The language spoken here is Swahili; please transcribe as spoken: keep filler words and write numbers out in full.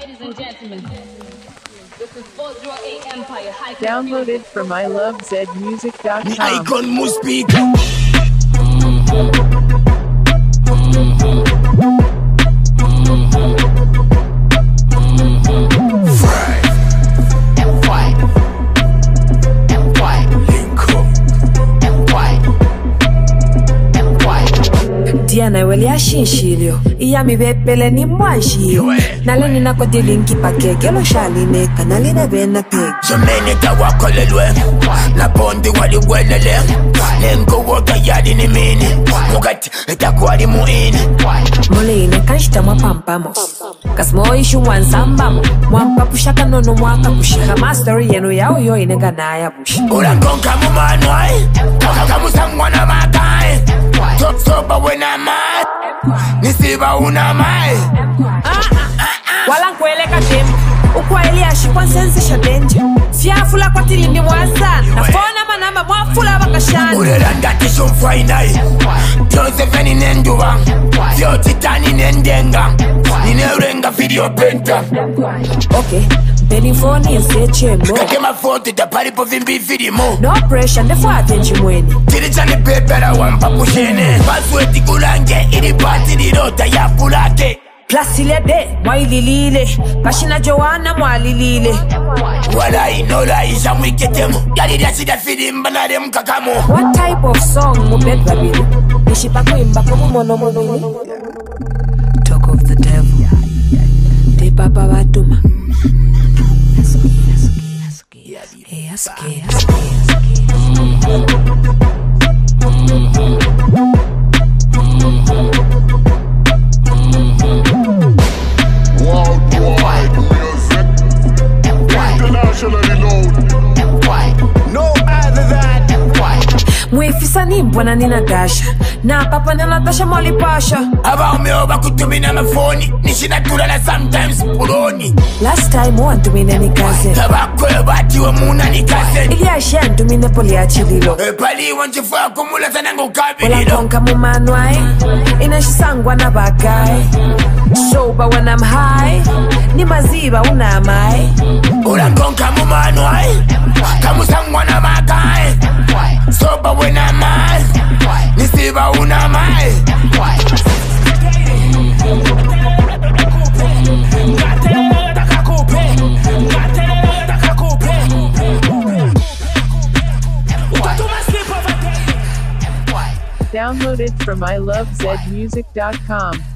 Ladies and gentlemen, this is four oh eight Empire High. Downloaded from I love zed music dot com. The icon must speak. Diana wele ya shinshilio iya mibepele ni mwanshio naleni nako dilinki pakeke lo shaline kanalina bena peg Jomene tawakolelwe na bondi wali welele lengo woga yadi ni mini mugati itakwali muini mole ine kanshita mwa pampamos kasmo ishu mwansambamo mwampa pushaka nono mwaka pushika mastery yenu yao yo ine ganaya bushi ulangonka mumanwai kaka musangwana makai soba wena mai nisiba una mai wala nkweleka tempo ukwaeli ashikwa nsensisha denje fiafula kwa tilindi mwasana na fona manamba mwafula wakashana urelanda tisho mfainai Josephine nenduwa Vyo titani nendenga Nineurenga video penta okay Beni phone yese chembo Kake mafoto taparipo vimbi filimo no pressure ndefo atenchi mweni Tirichani pepera wampa kushene Pasweti kulange ili pati lirota ya pulake Klasile de mwaililile Kashina Joanna mwalilile Wala inola isha mwiketemo Yaliria sida filimba nare mkakamo What type of song mubed babili Nishipa kuimba kumu mono mono Talk of the devil De papa watuma Hey, aski, aski, aski Worldwide music, internationally known. No other than Mwefisa ni mbwana ni Natasha Na papa ni Natasha mwali pasha Aba umeoba kutumina mafoni Nishina tulala sometimes puloni Last time wantumine ni kaze Tabakwe batiwe muna ni kaze Ili ashe antumine poli achililo Epali wanchifua kumula sanangu Ola kabililo konka mumanwai Inashisangwa na bagai Soba when I'm high Ni maziba unamai Ola konka mumanwai Kamusangwa na makai Soba when I'm high Nisiba unamai Downloaded from I love zed music dot com.